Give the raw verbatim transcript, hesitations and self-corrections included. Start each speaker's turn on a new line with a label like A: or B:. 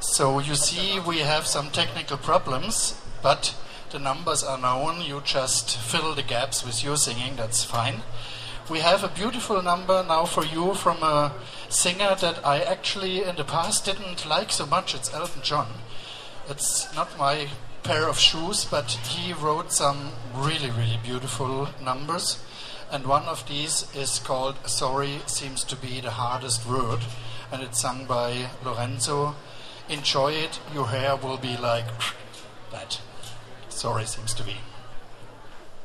A: So you see we have some technical problems, but the numbers are known. You just fill the gaps with your singing, that's fine. We have a beautiful number now for you from a singer that I actually in the past didn't like so much. It's Elton John. It's not my pair of shoes, but he wrote some really, really beautiful numbers. And one of these is called Sorry Seems to Be the Hardest Word, and it's sung by Lorenzo. Enjoy it, your hair will be like that. Sorry seems to be.